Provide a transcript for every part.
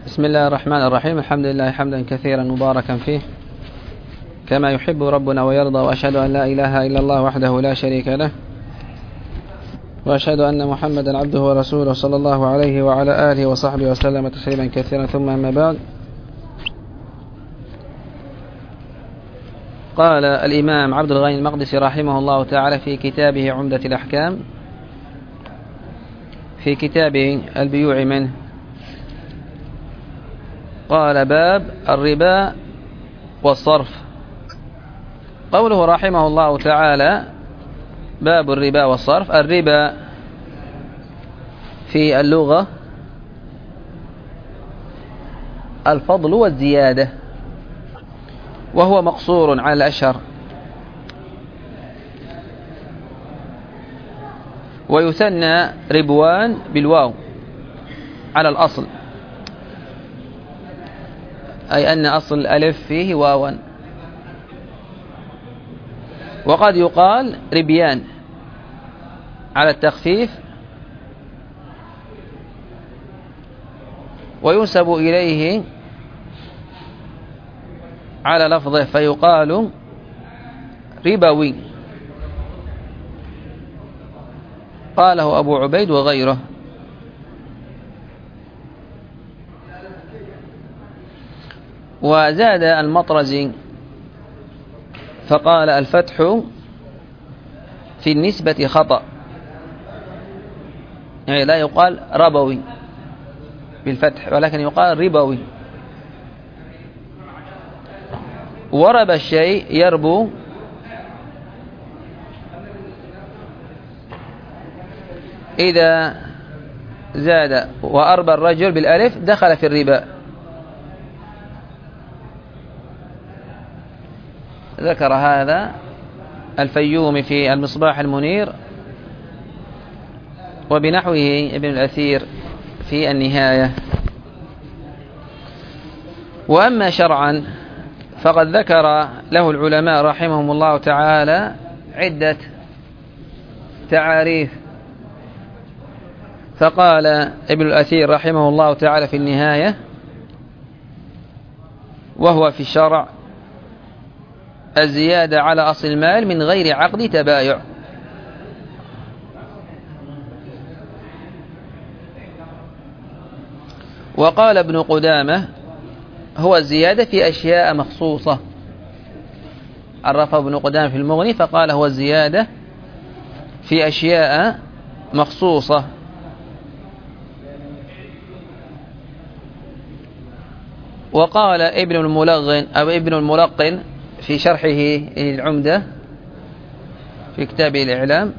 بسم الله الرحمن الرحيم. الحمد لله حمدا كثيرا مباركا فيه كما يحب ربنا ويرضى، وأشهد أن لا إله إلا الله وحده لا شريك له، وأشهد أن محمدا عبده ورسوله صلى الله عليه وعلى آله وصحبه وسلم تسليما كثيرا. ثم أما بعد، قال الإمام عبد الغني المقدسي رحمه الله تعالى في كتابه عمدة الأحكام في كتابه البيوع منه، قال: باب الربا والصرف. قوله رحمه الله تعالى باب الربا والصرف: الربا في اللغة الفضل والزيادة، وهو مقصور على الأشهر، ويثنى ربوان بالواو على الأصل، أي أن أصل الألف فيه واوا. وقد يقال ربيان على التخفيف، وينسب إليه على لفظه فيقال ربوي، قاله أبو عبيد وغيره. وزاد المطرزي فقال: الفتح في النسبة خطأ، يعني لا يقال ربوي بالفتح ولكن يقال ربوي. ورب الشيء يربو، إذا زاد وأربى الرجل بالألف دخل في الربا. ذكر هذا الفيومي في المصباح المنير، وبنحوه ابن الأثير في النهاية. وأما شرعا فقد ذكر له العلماء رحمهم الله تعالى عدة تعاريف. فقال ابن الأثير رحمه الله تعالى في النهاية: وهو في الشرع الزيادة على أصل المال من غير عقد تبايع. وقال ابن قدامة: هو الزيادة في أشياء مخصوصة. عرفه ابن قدامة في المغني فقال: هو الزيادة في أشياء مخصوصة. وقال ابن الملغن أو ابن الملقن في شرحه العمدة في كتابه الإعلام،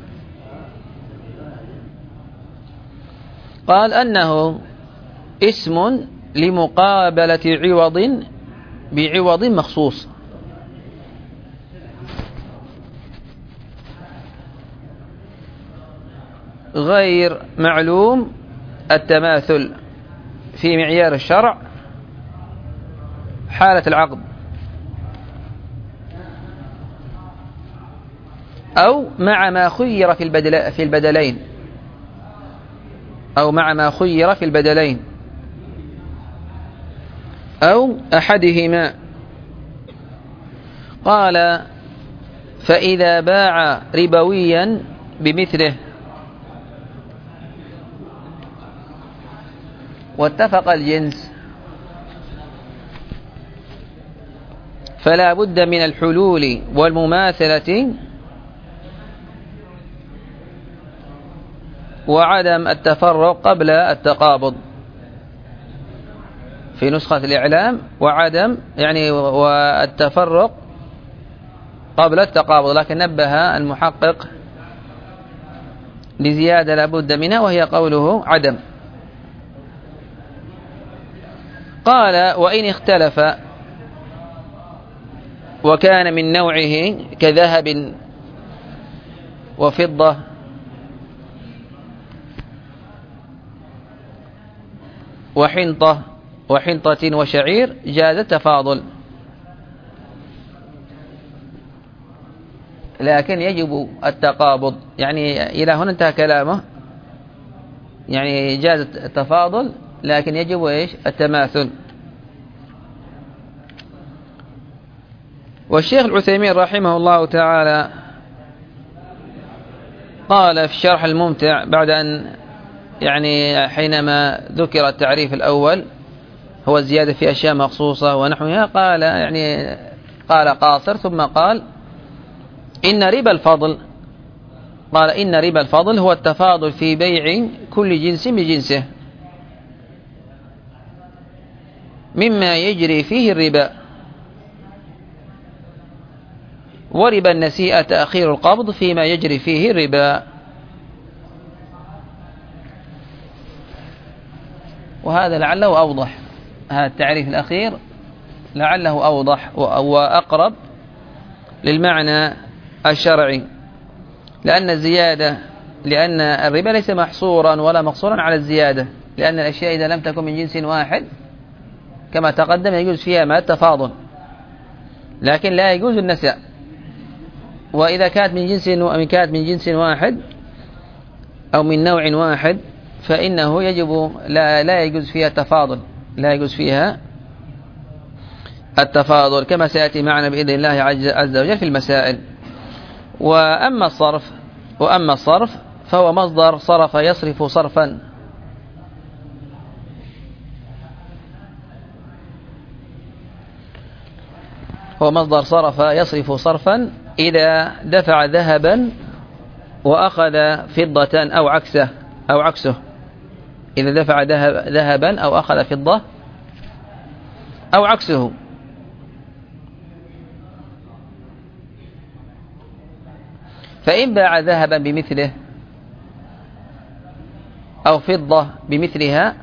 قال أنه اسم لمقابلة عوض بعوض مخصوص، غير معلوم التماثل في معيار الشرع حالة العقد، أو مع ما خير في البدلين، أو مع ما خير في البدلين، أو أحدهما. قال: فإذا باع ربويا بمثله واتفق الجنس فلا بد من الحلول والمماثلة وعدم التفرق قبل التقابض. في نسخة الإعلام وعدم يعني والتفرق قبل التقابض، لكن نبه المحقق لزيادة لا بد منها وهي قوله عدم. قال: وإن اختلف وكان من نوعه كذهب وفضة وحنطة وشعير جاز التفاضل، لكن يجب التقابض. يعني إلى هنا انتهى كلامه، يعني جاز التفاضل لكن يجب إيش التماثل. والشيخ العثيمين رحمه الله تعالى قال في الشرح الممتع بعد أن حينما ذكر التعريف الأول هو الزيادة في أشياء مخصوصة ونحوها، قال قاصر ثم قال إن ربا الفضل هو التفاضل في بيع كل جنس بجنسه مما يجري فيه الربا، وربا النسيئة تأخير القبض فيما يجري فيه الربا. وهذا لعله أوضح، هذا التعريف الأخير لعله أوضح وأقرب للمعنى الشرعي، لأن الربا ليس محصورا ولا مقصورا على الزيادة، لأن الأشياء إذا لم تكن من جنس واحد كما تقدم يجوز فيها ما التفاضل، لكن لا يجوز النساء. وإذا كانت من جنس واحد أو من نوع واحد فإنه لا يجوز فيها التفاضل كما سيأتي معنا بإذن الله عز وجل في المسائل. وأما الصرف فهو مصدر صرف يصرف صرفا، إذا دفع ذهبا وأخذ فضة أو عكسه، إذا دفع ذهبا أو أخذ فضة أو عكسه. فإن باع ذهبا بمثله أو فضة بمثلها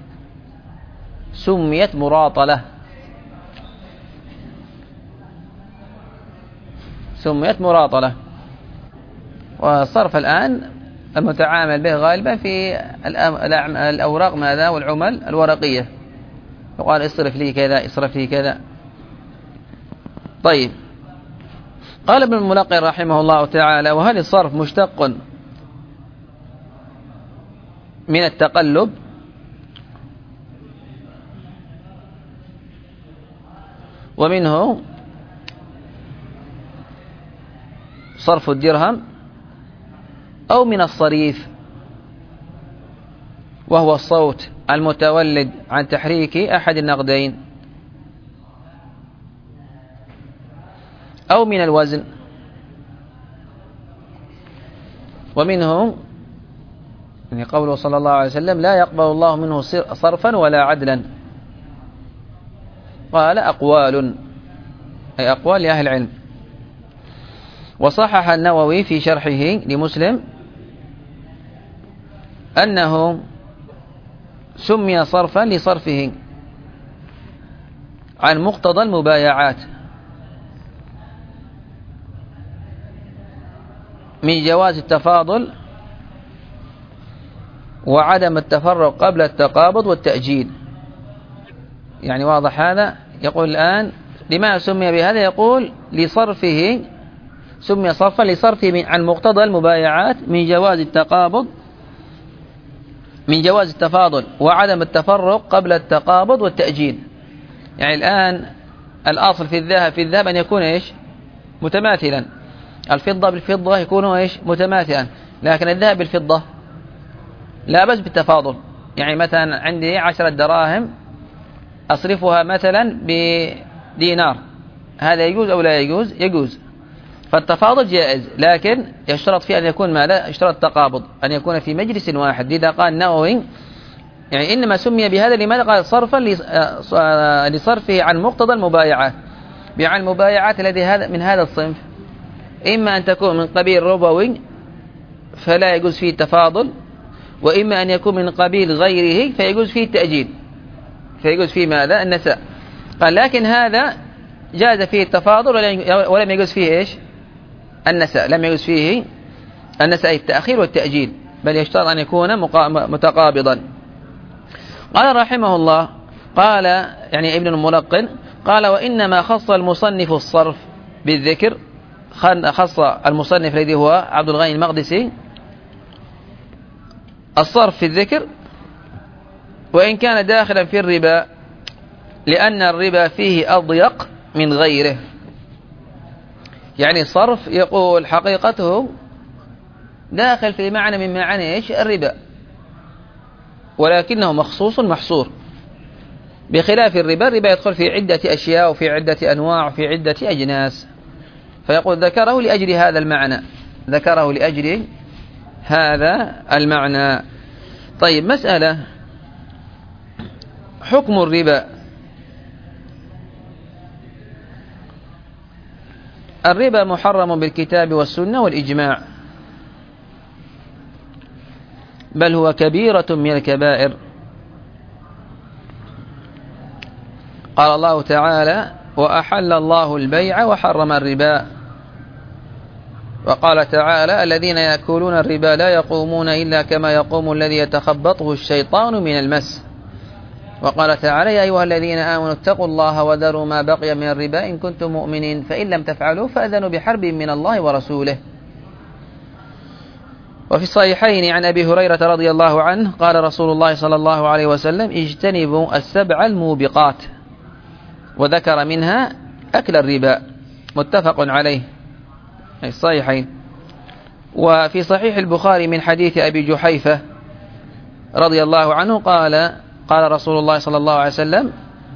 سميت مراطلة، والصرف الآن المتعامل به غالبا في الأوراق والعمل الورقية، يقال اصرف لي كذا. طيب، قال ابن الملقن رحمه الله تعالى: وهل الصرف مشتق من التقلب؟ ومنه صرف الدرهم، أو من الصريف وهو الصوت المتولد عن تحريك أحد النقدين، أو من الوزن. ومنه قوله صلى الله عليه وسلم: لا يقبل الله منه صرفا ولا عدلا. قال: أقوال، أي أقوال لأهل العلم. وصحح النووي في شرحه لمسلم أنه سمي صرفا لصرفه عن مقتضى المبايعات من جواز التفاضل وعدم التفرق قبل التقابض والتأجيل. واضح هذا؟ يقول الآن لما سمي بهذا؟ يقول لصرفه، سمي صرفا لصرفه عن مقتضى المبايعات من جواز التفاضل وعدم التفرق قبل التقابض والتأجيل. الآن الأصل في الذهب أن يكون متماثلا، الفضة بالفضة يكون متماثلا، لكن الذهب بالفضة لا بأس بالتفاضل. مثلا عندي 10 دراهم أصرفها مثلا بدينار، هذا يجوز أو لا يجوز؟ يجوز، فالتفاضل جائز، لكن يشترط فيه أن يكون ماذا؟ يشترط التقابض، أن يكون في مجلس واحد. لذا قال النووي إنما سمي بهذا لماذا؟ قال صرفا لصرفه عن مقتضى المبايعات، المبايعات التي من هذا الصنف إما أن تكون من قبيل ربوي فلا يجوز فيه التفاضل، وإما أن يكون من قبيل غيره فيجوز فيه التأجيل، فيجوز فيه ماذا؟ النساء. قال لكن هذا جاز فيه التفاضل ولم يجوز فيه النساء، لم يجوز فيه النساء التأخير والتأجيل، بل يشترط أن يكون متقابضا. قال رحمه الله، قال ابن الملقن قال: وإنما خص المصنف الصرف بالذكر، خص المصنف الذي هو عبد الغني المقدسي الصرف في الذكر وإن كان داخلا في الربا لأن الربا فيه أضيق من غيره. يعني الصرف يقول حقيقته داخل في معنى من معاني إيش؟ الربا، ولكنه مخصوص محصور، بخلاف الربا. الربا يدخل في عدة أشياء وفي عدة أنواع وفي عدة أجناس، فيقول ذكره لأجل هذا المعنى، ذكره لأجل هذا المعنى. طيب، مسألة حكم الربا. الربا محرم بالكتاب والسنة والإجماع، بل هو كبيرة من الكبائر. قال الله تعالى: وأحل الله البيع وحرم الربا. وقال تعالى: الذين يأكلون الربا لا يقومون إلا كما يقوم الذي يتخبطه الشيطان من المس. وقال تعالى: يا أيها الذين آمنوا اتقوا الله وذروا ما بقي من الربا إن كنتم مؤمنين فإن لم تفعلوا فأذنوا بحرب من الله ورسوله. وفي الصحيحين عن أبي هريرة رضي الله عنه قال رسول الله صلى الله عليه وسلم: اجتنبوا السبع الموبقات، وذكر منها أكل الربا. متفق عليه في الصحيحين. وفي صحيح البخاري من حديث أبي جحيفة رضي الله عنه قال رسول الله صلى الله عليه وسلم: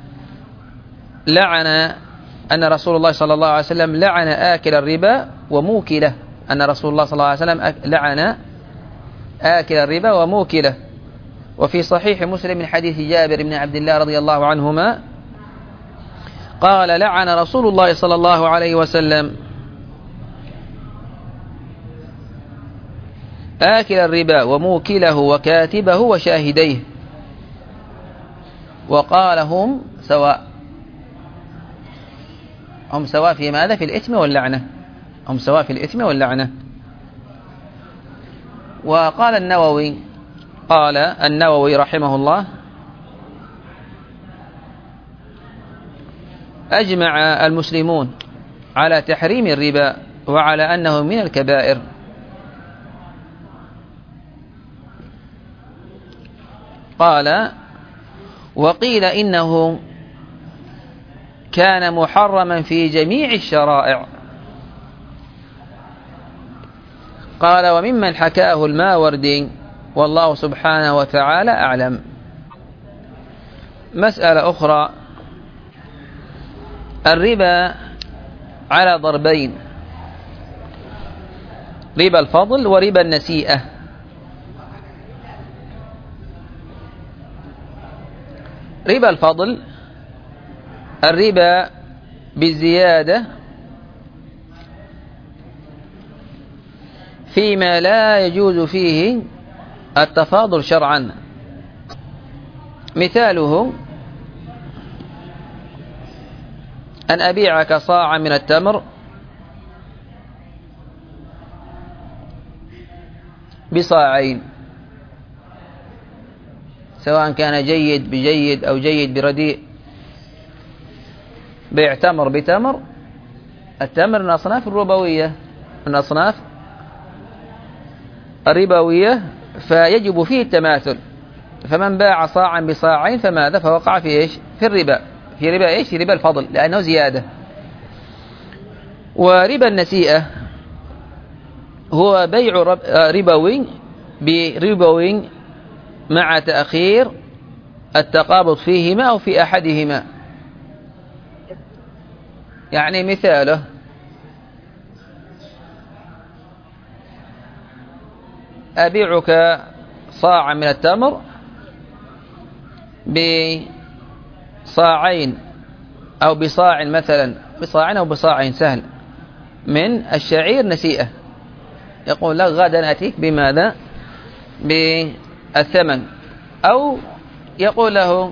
أن رسول الله صلى الله عليه وسلم لعن آكل الربا وموكله. أن رسول الله صلى الله عليه وسلم لعن آكل الربا وموكله. وفي صحيح مسلم من حديث جابر بن عبد الله رضي الله عنهما قال: لعن رسول الله صلى الله عليه وسلم آكل الربا وموكله وكاتبه وشاهديه، وقال: هم سواء. هم سواء في ماذا؟ في الإثم واللعنة. هم سواء في الإثم واللعنة. وقال النووي رحمه الله: أجمع المسلمون على تحريم الربا وعلى أنه من الكبائر. قال: وقيل إنه كان محرما في جميع الشرائع. قال: وممن حكاه الماوردي، والله سبحانه وتعالى أعلم. مسألة أخرى: الربا على ضربين: ربا الفضل وربا النسيئة. ربا الفضل الربا بالزيادة فيما لا يجوز فيه التفاضل شرعا. مثاله: أن أبيعك صاعا من التمر بصاعين، سواء كان جيد بجيد أو جيد برديء. بيع تمر بتمر. التمر من أصناف الربوية، من أصناف الربوية، فيجب فيه التماثل. فمن باع صاعا بصاعين فماذا؟ فوقع في إيش؟ في الربا. في ربا إيش؟ في ربا الفضل، لأنه زيادة. وربا النسيئة هو بيع ربوي بربوي مع تأخير التقابض فيهما أو في أحدهما. يعني مثاله: أبيعك صاعا من التمر بصاعين أو بصاع، مثلا بصاع أو بصاعين سهل من الشعير نسيئة. يقول لك: غدا أتيك بماذا؟ بالثمن. أو يقول له: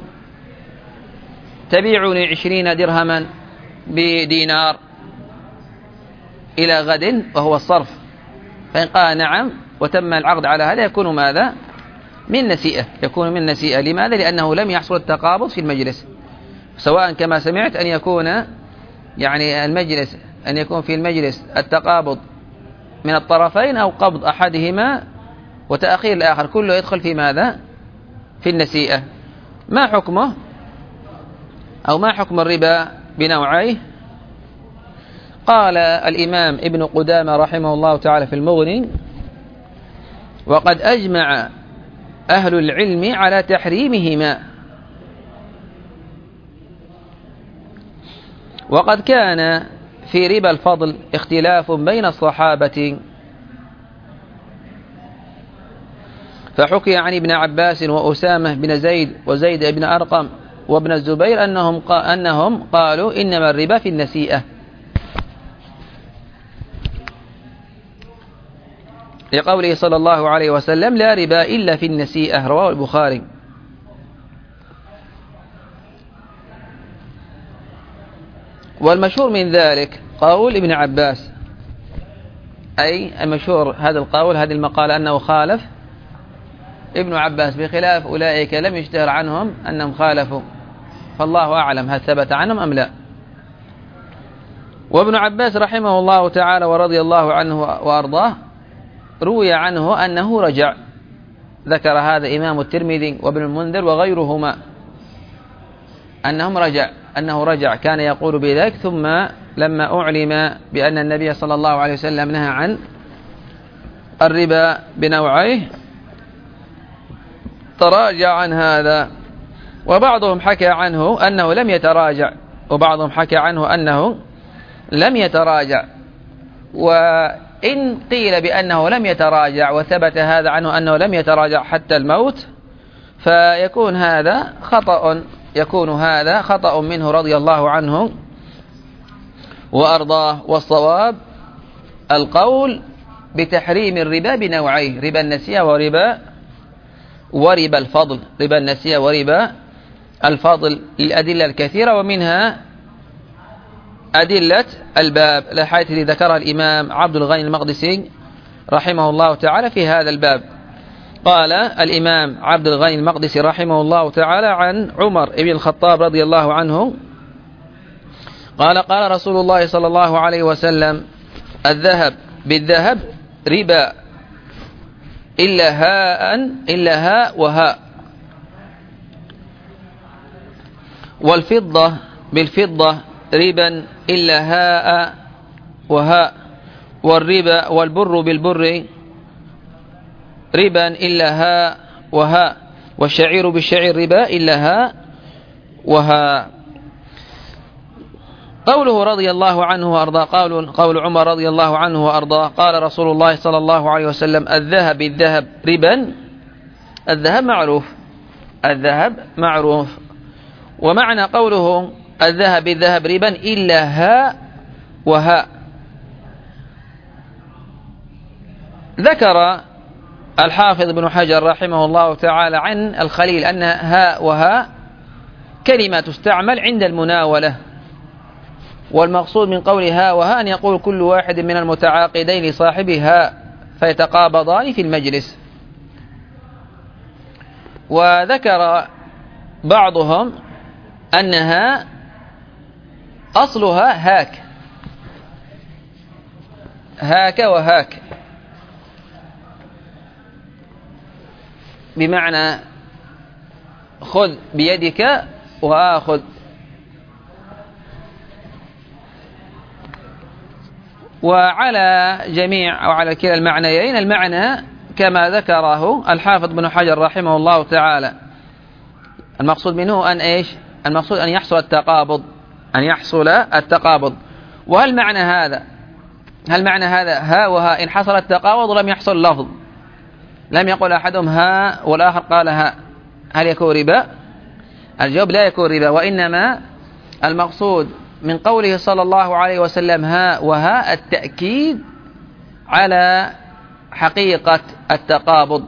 تبيعني 20 درهما بدينار إلى غد، وهو الصرف. فإن قال نعم وتم العقد على هذا يكون ماذا؟ من نسيئة. يكون من نسيئة. لماذا؟ لأنه لم يحصل التقابض في المجلس، سواء كما سمعت أن يكون يعني المجلس أن يكون في المجلس التقابض من الطرفين أو قبض أحدهما وتأخير الآخر، كله يدخل في ماذا؟ في النسيئة. ما حكمه أو ما حكم الربا بنوعيه؟ قال الإمام ابن قدامة رحمه الله تعالى في المغني: وقد أجمع أهل العلم على تحريمهما، وقد كان في ربا الفضل اختلاف بين الصحابة، فحكي عن ابن عباس وأسامة بن زيد وزيد بن أرقم وابن الزبير أنهم قالوا إنما الربا في النسيئة، لقوله صلى الله عليه وسلم: لا ربا إلا في النسيئة، رواه البخاري. والمشهور من ذلك قول ابن عباس، أي المشهور هذا القول، هذه المقالة، أنه خالف ابن عباس، بخلاف أولئك لم يشتهر عنهم أنهم خالفوا، فالله أعلم هل ثبت عنهم أم لا. وابن عباس رحمه الله تعالى ورضي الله عنه وأرضاه روي عنه أنه رجع، ذكر هذا إمام الترمذي وابن المنذر وغيرهما أنه رجع كان يقول بذلك، ثم لما أعلم بأن النبي صلى الله عليه وسلم نهى عن الربا بنوعيه تراجع عن هذا. وبعضهم حكى عنه أنه لم يتراجع، وبعضهم حكى عنه أنه لم يتراجع. وإن قيل بأنه لم يتراجع وثبت هذا عنه أنه لم يتراجع حتى الموت، فيكون هذا خطأ منه رضي الله عنه وأرضاه. والصواب القول بتحريم الربا بنوعيه: ربا النسيئة وربا الفضل. ربا النسيئة وربا الفضل للأدلة الكثيرة، ومنها أدلة الباب، الأحاديث التي ذكرها الإمام عبد الغني المقدسي رحمه الله تعالى في هذا الباب. قال الإمام عبد الغني المقدسي رحمه الله تعالى عن عمر بن الخطاب رضي الله عنه قال: قال رسول الله صلى الله عليه وسلم: الذهب بالذهب ربا إلا هاء وهاء، والفضة بالفضة ربا إلا هاء وهاء، والبر بالبر ربا إلا هاء وهاء، والشعير بالشعير ربا إلا هاء وهاء. قوله رضي الله عنه وأرضاه، قول عمر رضي الله عنه وأرضاه: قال رسول الله صلى الله عليه وسلم: الذهب بالذهب ربا. الذهب معروف. ومعنى قوله الذهب بالذهب ربا إلا هاء وهاء، ذكر الحافظ ابن حجر رحمه الله تعالى عن الخليل أن هاء وهاء كلمة تستعمل عند المناولة، والمقصود من قول هاء وهاء أن يقول كل واحد من المتعاقدين لصاحبه هاء فيتقابضان في المجلس. وذكر بعضهم أنها أصلها هاك وهاك، بمعنى خذ بيدك وآخذ. وعلى جميع أو على كلا المعنيين المعنى كما ذكره الحافظ بن حجر رحمه الله تعالى. المقصود منه أن إيش؟ المقصود أن يحصل التقابض. وهل معنى هذا ها وها إن حصل التقابض ولم يحصل لفظ، لم يقل أحدهم ها والآخر قال ها، هل يكون ربا؟ الجواب: لا يكون ربا، وإنما المقصود من قوله صلى الله عليه وسلم ها وها التأكيد على حقيقة التقابض،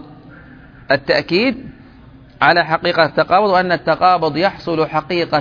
وأن التقابض يحصل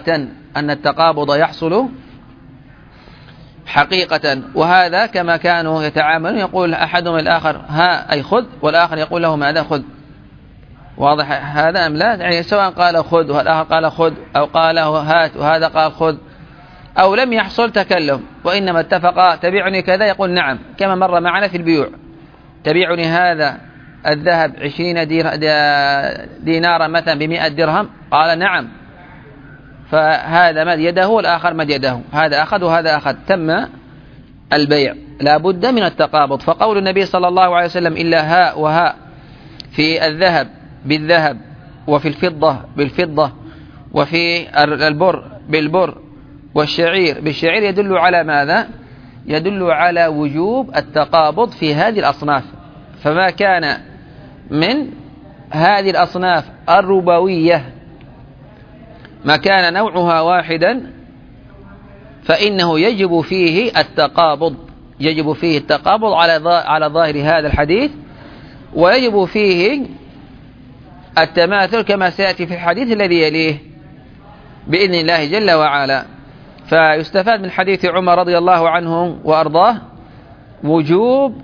حقيقة، وهذا كما كانوا يتعاملون، يقول أحدهم الآخر ها أي خذ، والآخر يقول له ماذا خذ. واضح هذا أم لا؟ يعني سواء قال خذ والآخر قال خذ، أو قال هات وهذا قال خذ، أو لم يحصل تكلم، وإنما اتفقا تبيعني كذا، يقول نعم، كما مر معنا في البيوع: تبيعني هذا الذهب 20 دينارا مثلا ب100 درهم؟ قال نعم. فهذا مد يده والآخر مد يده، هذا أخذ وهذا أخذ، تم البيع. لا بد من التقابض. فقول النبي صلى الله عليه وسلم إلا هاء وهاء في الذهب بالذهب، وفي الفضة بالفضة، وفي البر بالبر، والشعير بالشعير، يدل على ماذا؟ يدل على وجوب التقابض في هذه الأصناف. فما كان من هذه الأصناف الربوية ما كان نوعها واحدا فإنه يجب فيه التقابض، يجب فيه التقابض على ظاهر هذا الحديث، ويجب فيه التماثل كما سيأتي في الحديث الذي يليه بإذن الله جل وعلا. فيستفاد من حديث عمر رضي الله عنه وأرضاه وجوب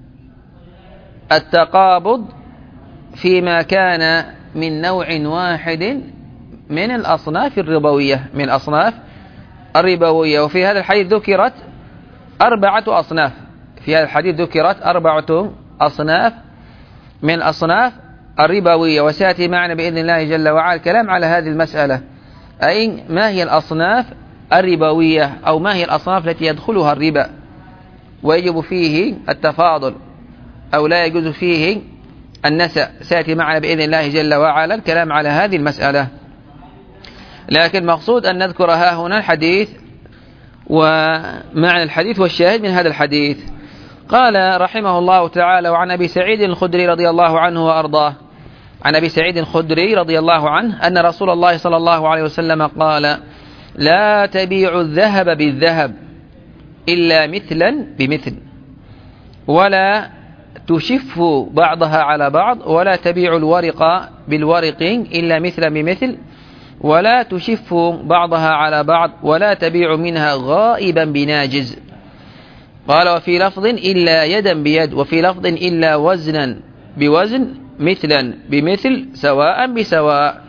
التقابض فيما كان من نوع واحد من الأصناف الربوية، من الأصناف الربوية. وفي هذا الحديث ذكرت 4 أصناف، في هذا الحديث ذكرت 4 أصناف من الأصناف الربوية، وسيأتي معنا بإذن الله جل وعلا الكلام على هذه المسألة، أي ما هي الأصناف الربوية، أو ما هي الأصناف التي يدخلها الربا ويجب فيه التفاضل أو لا يجوز فيه النسأ. سيأتي معنا بإذن الله جل وعلا الكلام على هذه المسألة، لكن مقصود أن نذكر ها هنا الحديث ومعنى الحديث والشاهد من هذا الحديث. قال رحمه الله تعالى: وعن أبي سعيد الخدري رضي الله عنه وأرضاه، عن أبي سعيد الخدري رضي الله عنه أن رسول الله صلى الله عليه وسلم قال: لا تبيع الذهب بالذهب إلا مثلا بمثل، ولا تشف بعضها على بعض، ولا تبيع الورق بالورق إلا مثلا بمثل، ولا تشف بعضها على بعض، ولا تبيع منها غائبا بناجز. قال: وفي لفظ إلا يدا بيد، وفي لفظ إلا وزنا بوزن، مثلا بمثل، سواء بسواء.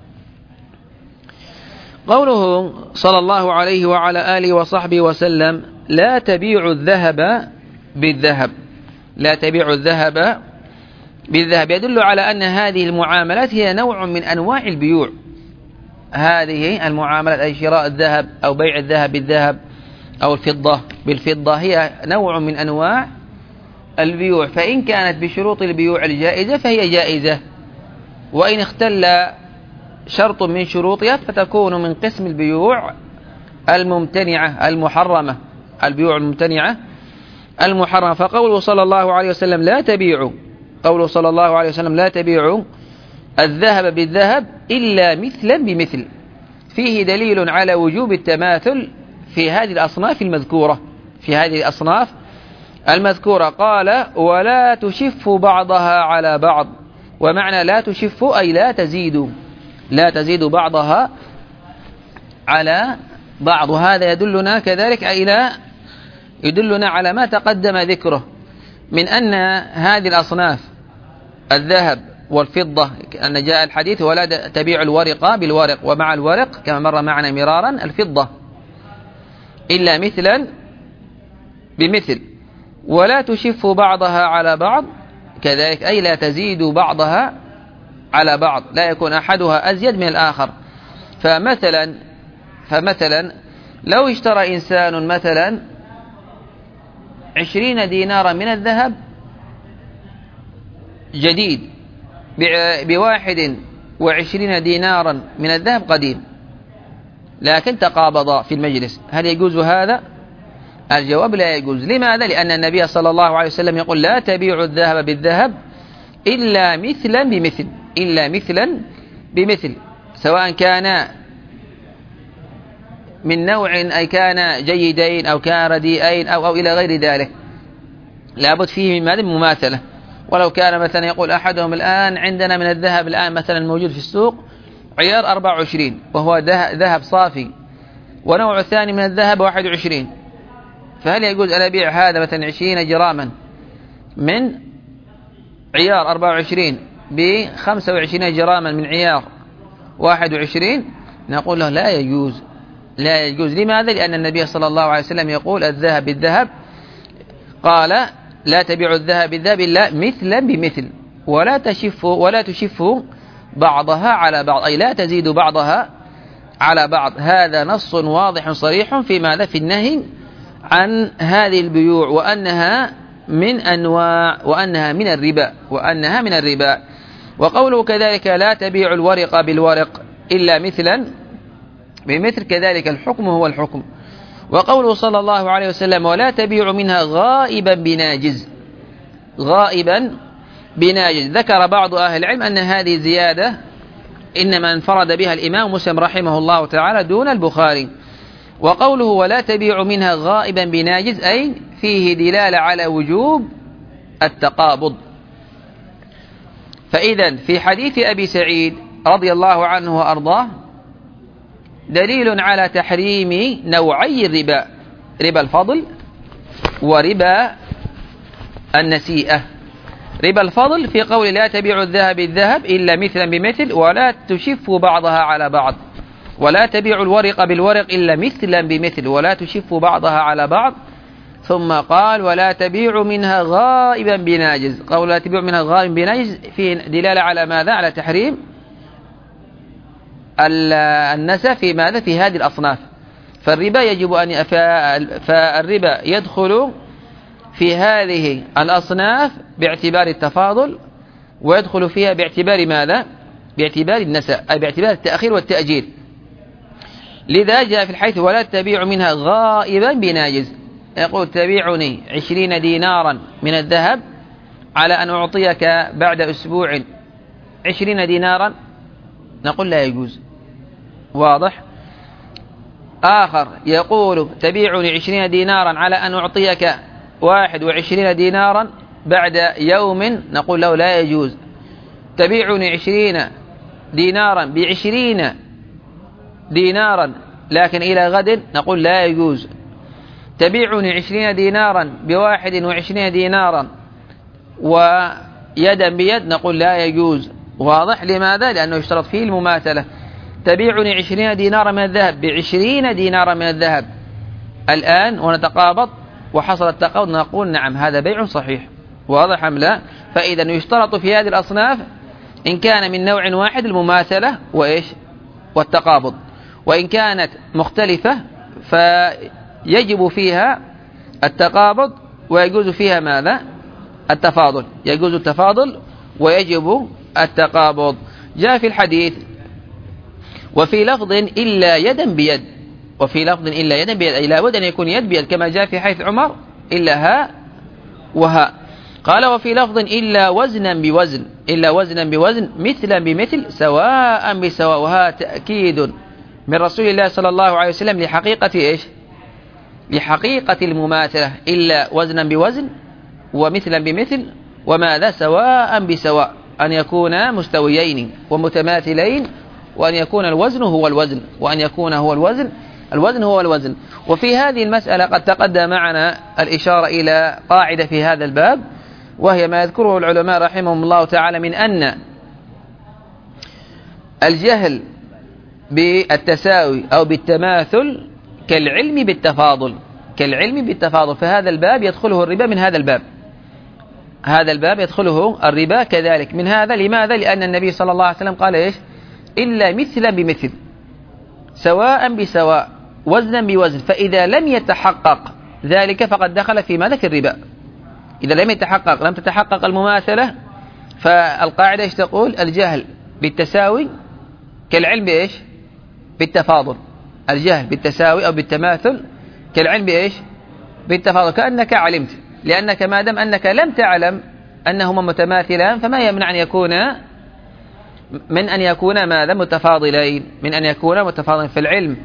قوله صلى الله عليه وعلى آله وصحبه وسلم: لا تبيع الذهب بالذهب، لا تبيع الذهب بالذهب، يدل على أن هذه المعاملات هي نوع من أنواع البيوع. هذه المعاملات أي شراء الذهب أو بيع الذهب بالذهب أو الفضة بالفضة هي نوع من أنواع البيوع، فإن كانت بشروط البيوع الجائزة فهي جائزة، وإن اختل شرط من شروطها فتكون من قسم البيوع الممتنعة المحرمة، البيوع الممتنعة المحرمة. فقوله صلى الله عليه وسلم لا تبيعوا، قوله صلى الله عليه وسلم لا تبيعوا الذهب بالذهب إلا مثلا بمثل، فيه دليل على وجوب التماثل في هذه الأصناف المذكورة، في هذه الأصناف المذكورة. قال: ولا تشف بعضها على بعض، ومعنى لا تشف أي لا تزيد، لا تزيد بعضها على بعض. وهذا يدلنا كذلك إلى يدلنا على ما تقدم ذكره من أن هذه الأصناف الذهب والفضة أن جاء الحديث: ولا تبيع الورق بالورق، ومع الورق كما مر معنا مرارا الفضة إلا مثلا بمثل، ولا تشف بعضها على بعض كذلك أي لا تزيد بعضها على بعض، لا يكون أحدها أزيد من الآخر. فمثلا لو اشترى إنسان مثلا 20 دينارا من الذهب جديد ب21 دينارا من الذهب قديم، لكن تقابضا في المجلس، هل يجوز هذا؟ الجواب لا يجوز. لماذا؟ لأن النبي صلى الله عليه وسلم يقول: لا تبيع الذهب بالذهب إلا مثلا بمثل، إلا مثلا بمثل، سواء كان من نوع أي كان جيدين أو كان رديئين أو إلى غير ذلك، لابد فيه من مماثلة. ولو كان مثلا يقول أحدهم: الآن عندنا من الذهب الآن مثلا موجود في السوق عيار 24 وهو ذهب صافي، ونوع ثاني من الذهب 21، فهل يجوز أن أبيع هذا مثلا 20 جراما من عيار 24 ب25 جراما من عيار 21؟ نقول له لا يجوز، لا يجوز. لماذا؟ لأن النبي صلى الله عليه وسلم يقول: الذهب بالذهب، قال: لا تبيع الذهب بالذهب إلا مثلا بمثل، ولا تشف بعضها على بعض، أي لا تزيد بعضها على بعض. هذا نص واضح صريح في ماذا؟ في النهي عن هذه البيوع، وأنها من أنواع، وأنها من الربا. وقوله كذلك لا تبيع الورق بالورق إلا مثلا بمثل، كذلك الحكم هو الحكم. وقوله صلى الله عليه وسلم ولا تبيع منها غائبا بناجز. ذكر بعض أهل العلم أن هذه زيادة إنما انفرد بها الإمام مسلم رحمه الله تعالى دون البخاري. وقوله ولا تبيع منها غائبا بناجز أي فيه دلالة على وجوب التقابض. فإذا في حديث أبي سعيد رضي الله عنه وأرضاه دليل على تحريم نوعي الربا، ربا الفضل وربا النسيئة. ربا الفضل في قول لا تبيع الذهب بالذهب إلا مثلا بمثل ولا تشف بعضها على بعض، ولا تبيع الورق بالورق إلا مثلا بمثل ولا تشف بعضها على بعض. ثم قال ولا تبيع منها غائبا بناجز. قول لا تبيع منها غائبا بناجز فيه دلالة على ماذا؟ على تحريم النسى في ماذا؟ في هذه الأصناف. فالربا يجب فالربا يدخل في هذه الأصناف باعتبار التفاضل، ويدخل فيها باعتبار ماذا؟ باعتبار النسى، أي باعتبار التأخير والتأجيل. لذا جاء في الحديث ولا تبيع منها غائبا بناجز. يقول تبيعني 20 دينارا من الذهب على أن أعطيك بعد أسبوع 20 دينارا، نقول لا يجوز. واضح؟ آخر يقول تبيعني 20 دينارا على أن أعطيك 21 دينارا بعد يوم، نقول له لا يجوز. تبيعني 20 دينارا ب20 دينارا لكن إلى غد، نقول لا يجوز. تبيعني 20 دينارا ب21 دينارا ويدا بيد، نقول لا يجوز. واضح؟ لماذا؟ لأنه يشترط فيه المماثلة. تبيعني 20 دينارا من الذهب ب20 دينارا من الذهب الآن ونتقابض وحصل التقابض، نقول نعم هذا بيع صحيح. واضح أم لا؟ فإذا يشترط في هذه الأصناف إن كان من نوع واحد المماثلة وإيش؟ والتقابض. وإن كانت مختلفة فيجب فيها التقابض ويجوز فيها ماذا؟ التفاضل. يجوز التفاضل ويجب التقابض. جاء في الحديث وفي لفظ إلا يدا بيد، وفي لفظ إلا يدا بيد أي لا بد أن يكون يد بيد، كما جاء في حديث عمر إلا ها وها. قال وفي لفظ إلا وزنا بوزن، إلا وزنا بوزن مثلا بمثل سواء بسواء. وها تأكيد من رسول الله صلى الله عليه وسلم لحقيقة إيش؟ لحقيقة المماثلة. إلا وزنا بوزن ومثلا بمثل وماذا؟ سواء بسواء، أن يكون مستويين ومتماثلين، وأن يكون الوزن هو الوزن، وأن يكون هو الوزن هو الوزن. وفي هذه المسألة قد تقدم معنا الإشارة إلى قاعدة في هذا الباب، وهي ما يذكره العلماء رحمهم الله تعالى من أن الجهل بالتساوي أو بالتماثل كالعلم بالتفاضل. فهذا الباب يدخله الربا من هذا الباب، هذا الباب يدخله الربا كذلك من هذا. لماذا؟ لأن النبي صلى الله عليه وسلم قال إيش؟ إلا مثلا بمثل سواء بسواء وزنا بوزن. فإذا لم يتحقق ذلك فقد دخل في ماذا؟ في الربا. إذا لم تتحقق المماثلة، فالقاعدة إيش تقول؟ الجهل بالتساوي كالعلم بإيش؟ بالتفاضل. الجهل بالتساوي أو بالتماثل كالعلم بإيش؟ بالتفاضل. كأنك علمت، لأنك ما دام أنك لم تعلم أنهما متماثلان فما يمنع أن يكون من أن يكون ماذا؟ متفاضلين، من أن يكون متفاضلين. في العلم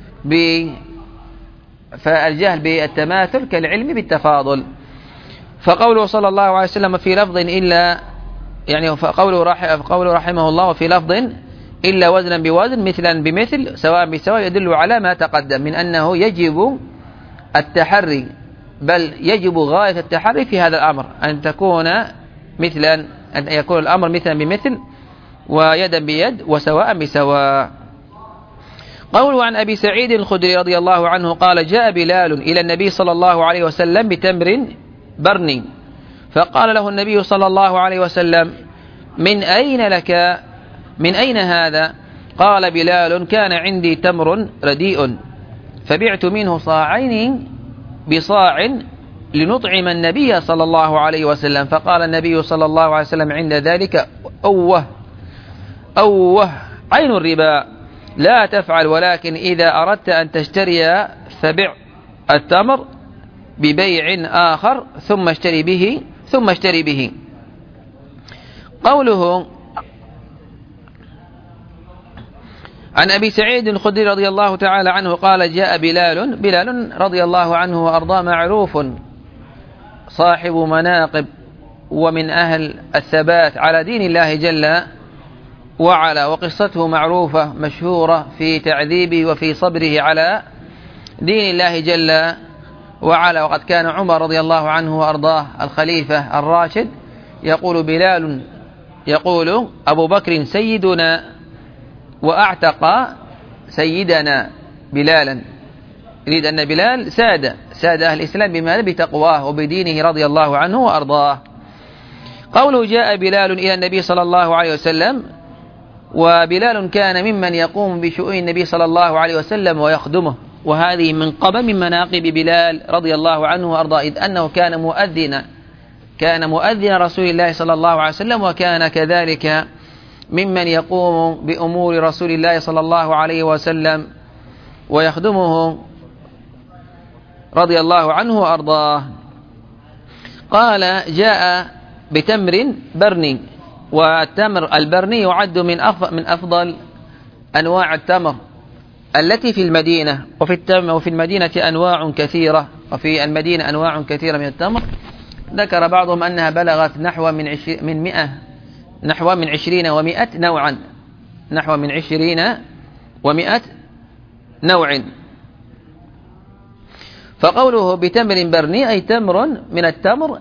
فالجهل بالتماثل كالعلم بالتفاضل. فقوله صلى الله عليه وسلم في لفظ إلا، يعني فقوله رحمه الله وفي لفظ إلا وزنا بوزن مثلا بمثل سواء بسواء، يدل على ما تقدم من أنه يجب التحري، بل يجب غاية التحري في هذا الأمر، أن تكون مثلا، أن يكون الأمر مثلا بمثل ويدا بيد وسواء بسواء. قول عن أبي سعيد الخدري رضي الله عنه قال جاء بلال إلى النبي صلى الله عليه وسلم بتمر برني، فقال له النبي صلى الله عليه وسلم من أين هذا؟ قال بلال: كان عندي تمر رديء فبعت منه صاعين بصاع لنطعم النبي صلى الله عليه وسلم. فقال النبي صلى الله عليه وسلم عند ذلك: أوه عين الربا، لا تفعل، ولكن إذا أردت أن تشتري فبع التمر ببيع آخر ثم اشتري به. قوله عن أبي سعيد الخدري رضي الله تعالى عنه قال: جاء بلال رضي الله عنه وأرضاه، معروف صاحب مناقب ومن أهل الثبات على دين الله جل وعلا، وقصته معروفة مشهورة في تعذيبه وفي صبره على دين الله جل وعلا. وقد كان عمر رضي الله عنه وأرضاه الخليفة الراشد يقول أبو بكر سيدنا وأعتق سيدنا بلالا، يريد أن بلال ساد أهل الإسلام بماذا؟ بتقواه وبدينه رضي الله عنه وأرضاه. قوله جاء بلال إلى النبي صلى الله عليه وسلم، وبلال كان ممن يقوم بشؤون النبي صلى الله عليه وسلم ويخدمه، وهذه من مناقب بلال رضي الله عنه وأرضاه، إذ أنه كان مؤذن رسول الله صلى الله عليه وسلم، وكان كذلك ممن يقوم بأمور رسول الله صلى الله عليه وسلم ويخدمه رضي الله عنه وأرضاه. قال: جاء بتمر برني، والتمر البرني يعد من أفضل أنواع التمر التي في المدينة، وفي المدينة أنواع كثيرة، وفي المدينة أنواع كثيرة من التمر. ذكر بعضهم أنها بلغت نحو من 20 و100 نوعا، نحو من 20 و100 نوع. فقوله بتمر برني أي تمر من التمر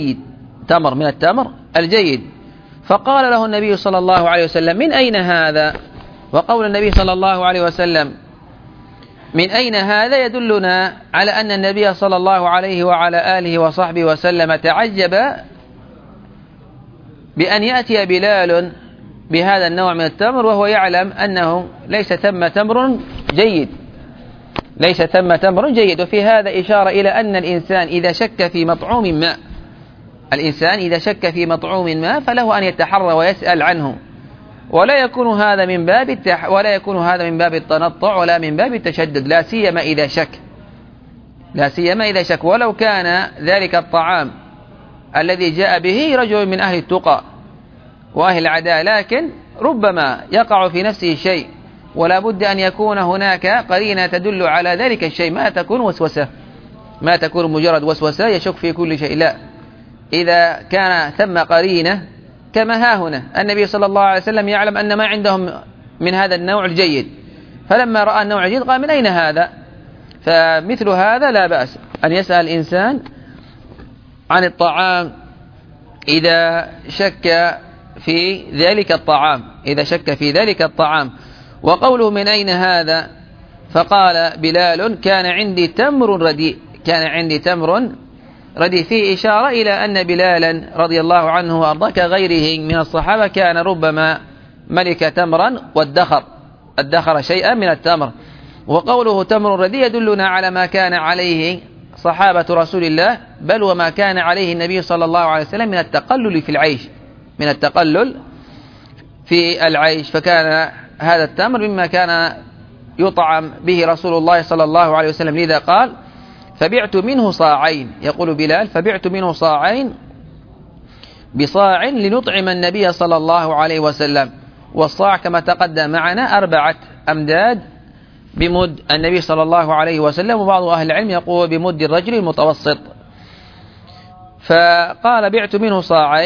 الجيد، فقال له النبي صلى الله عليه وسلم: من أين هذا؟ وقول النبي صلى الله عليه وسلم من أين هذا يدلنا على أن النبي صلى الله عليه وعلى آله وصحبه وسلم تعجب بأن يأتي بلال بهذا النوع من التمر، وهو يعلم أنه ليس ثم تمر جيد. وفي هذا إشارة إلى أن الإنسان إذا شك في مطعوم ما فله أن يتحرى ويسأل عنه، ولا يكون هذا من باب التنطع ولا من باب التشدد، لا سيما إذا شك، ولو كان ذلك الطعام الذي جاء به رجل من أهل التقى وأهل العداء، لكن ربما يقع في نفسه شيء، ولا بد أن يكون هناك قرينة تدل على ذلك الشيء، ما تكون مجرد وسوسة يشك في كل شيء، لا، إذا كان ثم قرينة كما ها هنا النبي صلى الله عليه وسلم يعلم أن ما عندهم من هذا النوع الجيد، فلما رأى النوع الجيد قال: من أين هذا؟ فمثل هذا لا بأس أن يسأل الإنسان عن الطعام إذا شك في ذلك الطعام. وقوله من أين هذا؟ فقال بلال: كان عندي تمر رديء، فيه إشارة إلى أن بلالا رضي الله عنه وأرضاه كغيره من الصحابة كان ربما ملك تمرا وادخر شيئا من التمر. وقوله تمر رديء يدلنا على ما كان عليه صحابة رسول الله، بل وما كان عليه النبي صلى الله عليه وسلم من التقلل في العيش، فكان هذا التمر مما كان يطعم به رسول الله صلى الله عليه وسلم، لذا قال: فبعت منه صاعين، يقول بلال: فبعت منه صاعين بصاع لنطعم النبي صلى الله عليه وسلم. والصاع كما تقدم معنا 4 أمداد بمد النبي صلى الله عليه وسلم، وبعض أهل العلم يقول بمد الرجل المتوسط. فقال: بعت منه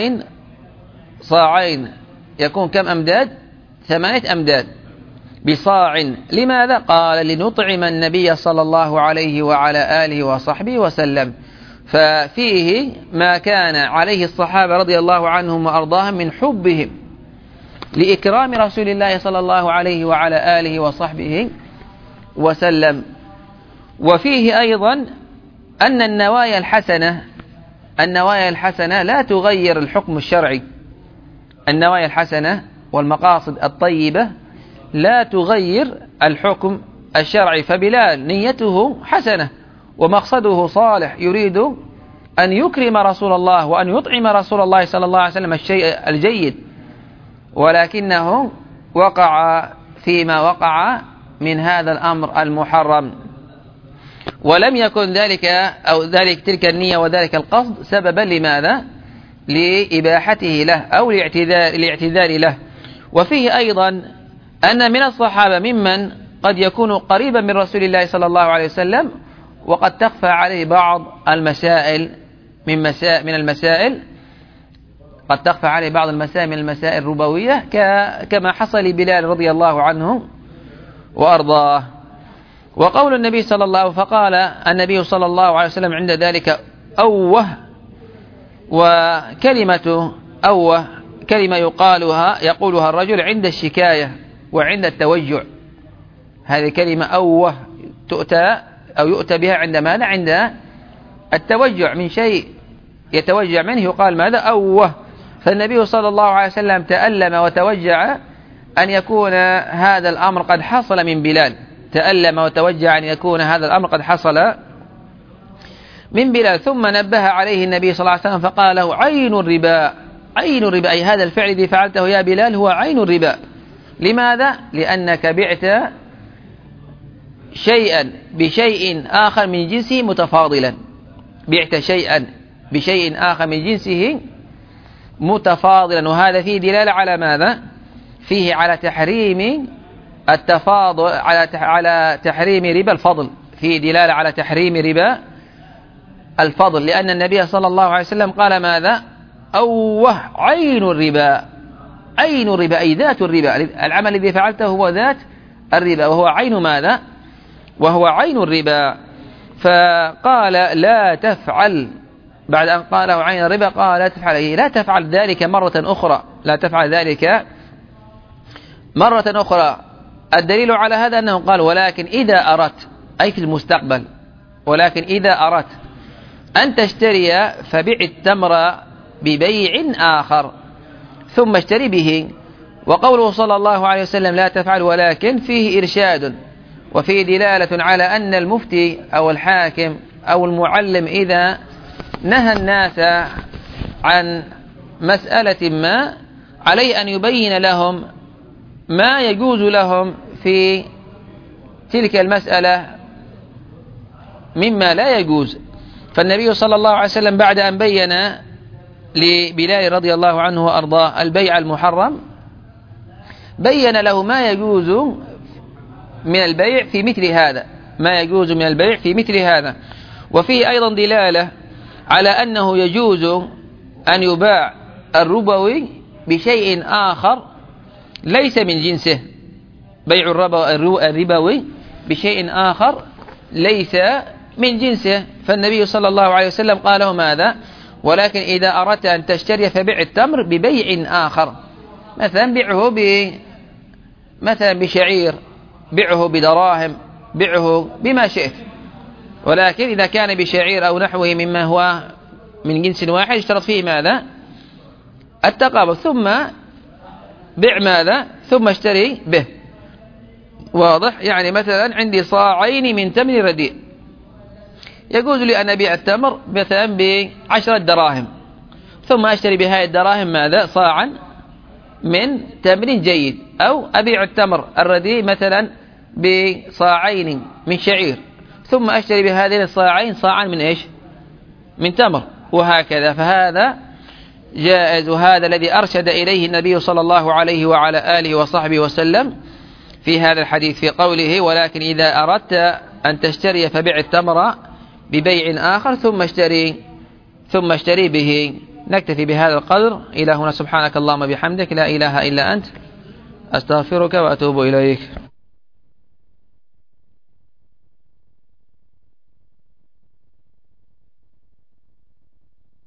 صاعين يكون كم أمداد؟ 8 أمداد بصاع. لماذا؟ قال: لنطعم النبي صلى الله عليه وعلى آله وصحبه وسلم. ففيه ما كان عليه الصحابة رضي الله عنهم وأرضاهم من حبهم لإكرام رسول الله صلى الله عليه وعلى آله وصحبه وسلم. وفيه أيضا أن النوايا الحسنة لا تغير الحكم الشرعي، النوايا الحسنة والمقاصد الطيبة لا تغير الحكم الشرعي. فبلال نيته حسنة ومقصده صالح، يريد أن يكرم رسول الله وأن يطعم رسول الله صلى الله عليه وسلم الشيء الجيد، ولكنه وقع فيما وقع من هذا الأمر المحرم، ولم يكن ذلك أو تلك النية وذلك القصد سببا لماذا؟ لإباحته له أو الاعتذار له. وفيه أيضا أن من الصحابة ممن قد يكون قريبا من رسول الله صلى الله عليه وسلم وقد تخفى عليه بعض المسائل من المسائل، قد تخفى عليه بعض المسائل من المسائل الربوية، كما حصل لبلال رضي الله عنه وأرضاه. وقول النبي صلى الله عليه وسلم، فقال النبي صلى الله عليه وسلم عند ذلك أوه، وكلمة أوه كلمة يقولها الرجل عند الشكاية وعند التوجع. هذه كلمة أوه يؤتى بها عند ماذا؟ عند التوجع من شيء يتوجع منه يقال ماذا؟ أوه. فالنبي صلى الله عليه وسلم تألم وتوجع أن يكون هذا الأمر قد حصل من بلال، تألم وتوجع أن يكون هذا الأمر قد حصل من بلال. ثم نبه عليه النبي صلى الله عليه وسلم فقال له عين الربا، عين الربا، أي هذا الفعل الذي فعلته يا بلال هو عين الربا. لماذا؟ لأنك بعت شيئا بشيء آخر من جنسه متفاضلا، بعت شيئا بشيء آخر من جنسه متفاضلا، وهذا فيه دلالة على ماذا؟ فيه على تحريم التفاضل، على تحريم ربا الفضل، فيه دلالة على تحريم ربا الفضل، لأن النبي صلى الله عليه وسلم قال ماذا؟ أوه عين الربا، عين الربا أي ذات الربا، العمل الذي فعلته هو ذات الربا، وهو عين ماذا؟ وهو عين الربا. فقال لا تفعل، بعد أن قاله عين الربا قال لا تفعل، لا تفعل ذلك مرة أخرى، لا تفعل ذلك مرة أخرى. الدليل على هذا أنه قال ولكن إذا أردت، أي في المستقبل، ولكن إذا أردت أن تشتري فبيع التمر ببيع آخر ثم اشتري به. وقوله صلى الله عليه وسلم لا تفعل ولكن فيه إرشاد وفيه دلالة على أن المفتي أو الحاكم أو المعلم إذا نهى الناس عن مسألة ما عليه أن يبين لهم ما يجوز لهم في تلك المسألة مما لا يجوز. فالنبي صلى الله عليه وسلم بعد أن بين لبلال رضي الله عنه وأرضاه البيع المحرم بين له ما يجوز من البيع في مثل هذا، ما يجوز من البيع في مثل هذا. وفيه أيضا دلالة على أنه يجوز أن يباع الربوي بشيء آخر ليس من جنسه، بيع الربوي بشيء آخر ليس من جنسه. فالنبي صلى الله عليه وسلم قال له ماذا؟ ولكن إذا أردت أن تشتري فبيع التمر ببيع آخر، مثلا بيعه مثلا بشعير، بيعه بدراهم، بيعه بما شئت، ولكن إذا كان بشعير أو نحوه مما هو من جنس واحد اشترط فيه ماذا؟ التقابل، ثم بيع ماذا؟ ثم اشتري به. واضح؟ يعني مثلا عندي صاعين من تمر رديء، يجوز لي أن أبيع التمر مثلا ب10 دراهم، ثم أشتري بهذه الدراهم ماذا؟ صاعا من تمر جيد، أو أبيع التمر الرديء مثلا بصاعين من شعير، ثم أشتري بهذين الصاعين صاعا من إيش؟ من تمر، وهكذا. فهذا جائز، وهذا الذي أرشد إليه النبي صلى الله عليه وعلى آله وصحبه وسلم في هذا الحديث في قوله ولكن إذا أردت أن تشتري فبيع التمر ببيع آخر ثم اشتري به. نكتفي بهذا القدر. إلى هنا، سبحانك اللهم بحمدك، لا إله إلا أنت، أستغفرك وأتوب إليك.